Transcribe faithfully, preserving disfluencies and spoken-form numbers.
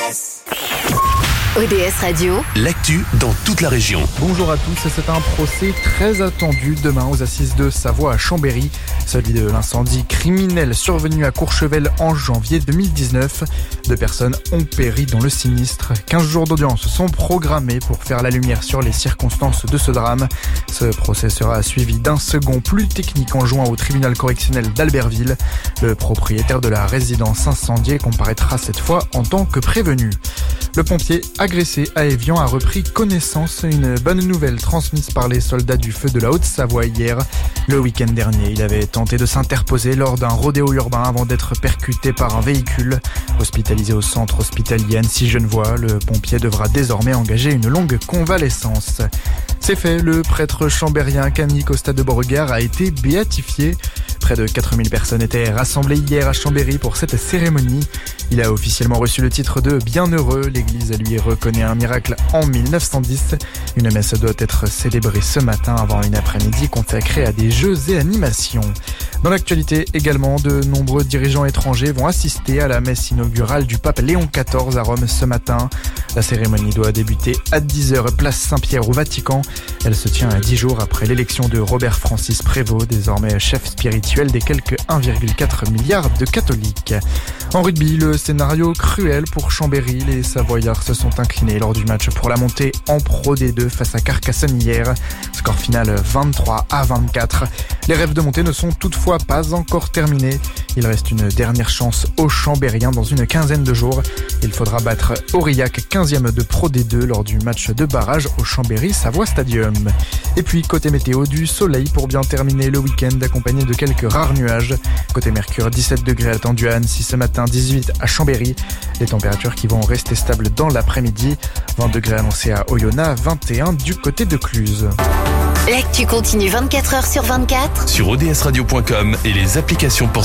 S. O D S Radio, l'actu dans toute la région. Bonjour à tous, c'est un procès très attendu demain aux assises de Savoie à Chambéry. Celui de l'incendie criminel survenu à Courchevel en janvier deux mille dix-neuf. Deux personnes ont péri dans le sinistre. quinze jours d'audience sont programmés pour faire la lumière sur les circonstances de ce drame. Ce procès sera suivi d'un second plus technique en juin au tribunal correctionnel d'Albertville. Le propriétaire de la résidence incendiée comparaîtra cette fois en tant que prévenu. Le pompier agressé à Évian a repris connaissance, une bonne nouvelle transmise par les soldats du feu de la Haute-Savoie hier. Le week-end dernier, il avait tenté de s'interposer lors d'un rodéo urbain avant d'être percuté par un véhicule. Hospitalisé au centre hospitalier Annecy-Genevois, le pompier devra désormais engager une longue convalescence. C'est fait, le prêtre chambérien Camille Costa de Beauregard a été béatifié. Près de quatre mille personnes étaient rassemblées hier à Chambéry pour cette cérémonie. Il a officiellement reçu le titre de bienheureux. L'église lui reconnaît un miracle en mille neuf cent dix. Une messe doit être célébrée ce matin avant une après-midi consacrée à des jeux et animations. Dans l'actualité également, de nombreux dirigeants étrangers vont assister à la messe inaugurale du pape Léon quatorze à Rome ce matin. La cérémonie doit débuter à dix heures place Saint-Pierre au Vatican. Elle se tient à dix jours après l'élection de Robert Francis Prévost, désormais chef spirituel des quelques un virgule quatre milliard de catholiques. En rugby, le scénario cruel pour Chambéry. Les Savoyards se sont inclinés lors du match pour la montée en Pro D deux face à Carcassonne hier. Score final vingt-trois à vingt-quatre. Les rêves de montée ne sont toutefois pas encore terminés. Il reste une dernière chance aux Chambériens dans une quinzaine de jours. Il faudra battre Aurillac, quinzième de Pro D deux lors du match de barrage au Chambéry Savoie Stadium. Et puis côté météo, du soleil pour bien terminer le week-end accompagné de quelques rares nuages. Côté Mercure, dix-sept degrés attendus à Annecy ce matin, dix-huit à Chambéry. Les températures qui vont rester stables dans l'après-midi. vingt degrés annoncés à Oyonnax, vingt et un du côté de Cluse. l'actu continue vingt-quatre heures sur vingt-quatre Sur O D S radio point com et les applications pour